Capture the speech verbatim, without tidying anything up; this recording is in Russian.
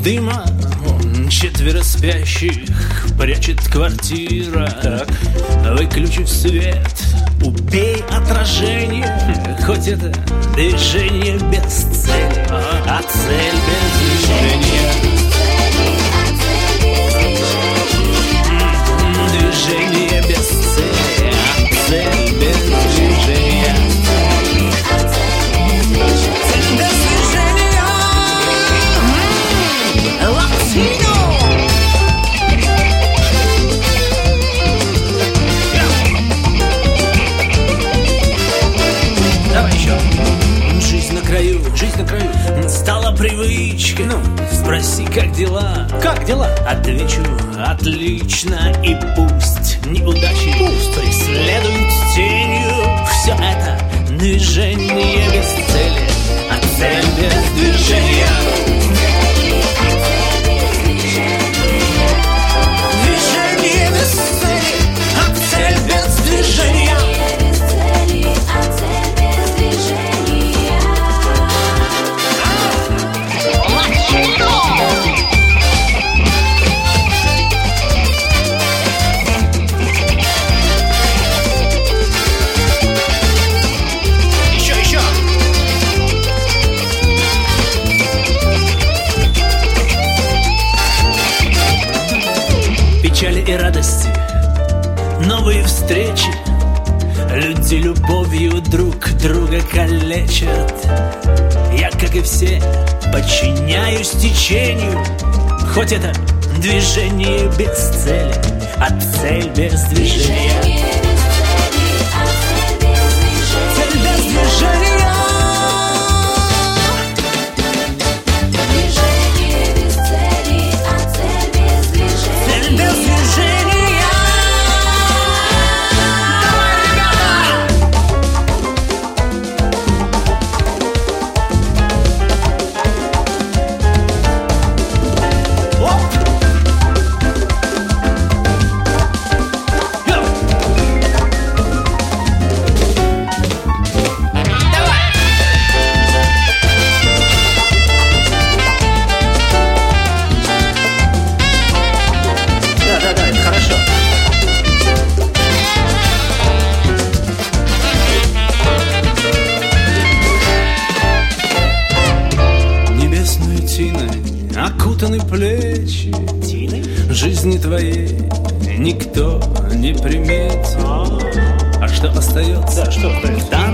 дыма четверо спящих прячет квартира. Так. Выключив свет, убей отражение. Хоть это движение без цели, а цель без движения. Движение без цели, а цель без движения. Цель без движения. Латино. Давай еще. Жизнь на краю, жизнь на краю стала привычкой. Ну, спроси, как дела? Как дела? Отвечу, отлично. И пусть неудачи пусть преследуют тенью. Все это движение без цели, а цель без движения. Движение без цели, а цель без движения. Печали и радости, новые встречи. Люди любовью друг друга калечат. Я, как и все, подчиняюсь течению. Хоть это движение без цели, а цель без движения. Цель без движения. Окутаны плечи Тины? Жизни твоей никто не приметил. А, а что остается? Да, что остается?